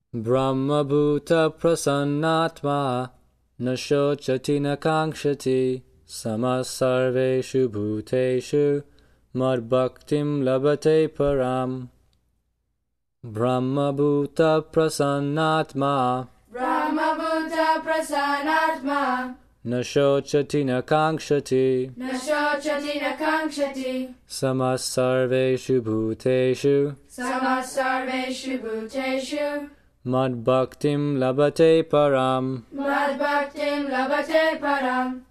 Brahmabhuta prasannatma na shochati na kankshati samasarveshu bhuteshu madbhaktim labhate param. Brahmabhuta prasannatma na shochati na kankshati samasarveshu bhuteshu madbhaktim labhate param.